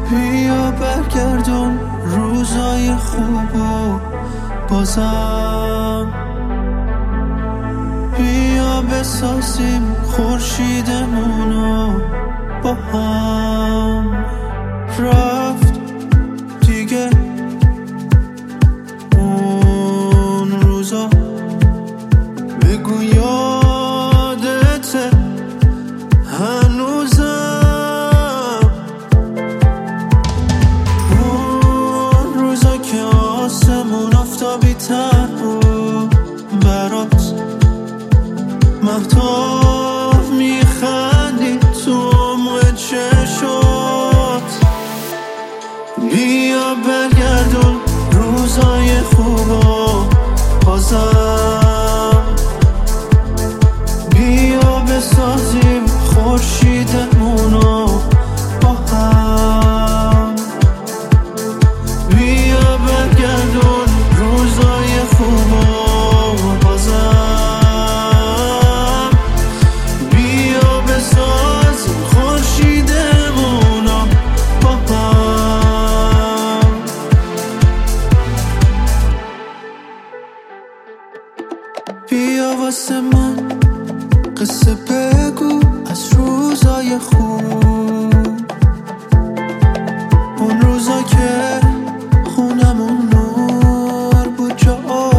بیا برگردون روزای خوبو بازم، بیا بسازیم خورشیدمونو با هم. رفت دیگه اون روزا، بگو یادته هنوزم، اون روزا که آسمون آفتابی تر بود برات، مهتاب میخندی تو عمق چشات. بیا برگردون روزای خوبو بازم، بیا بسازیم خورشیدمونو با هم. بیا برگردون روزای خوبو بازم، بیا بسازیم خورشیدمونو با هم. بیا واسه من قصه بگو از روزای خوب، اون روزا که خونمون نور بود جا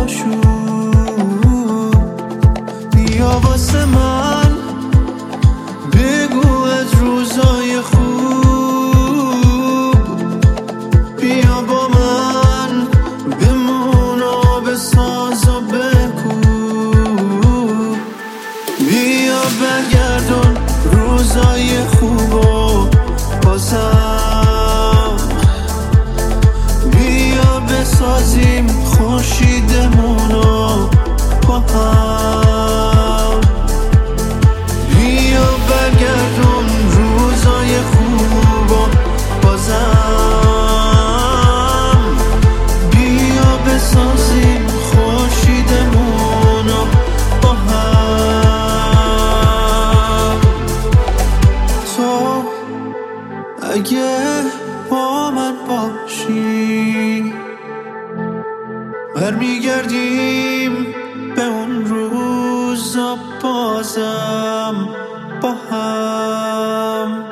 آشوب. بیا واسه من بگو از روزای خوب، بیا با من بمون و بساز و بگو. بیا برگردون روزای خوبو بازم، بیا بسازیم خورشیدمونو با هم. بیا برگردون روزای خوبو بازم، بیا بسازیم خورشیدمونو با هم. تو اگه با من باشی برمیگردیم به اون روزا بازم با هم.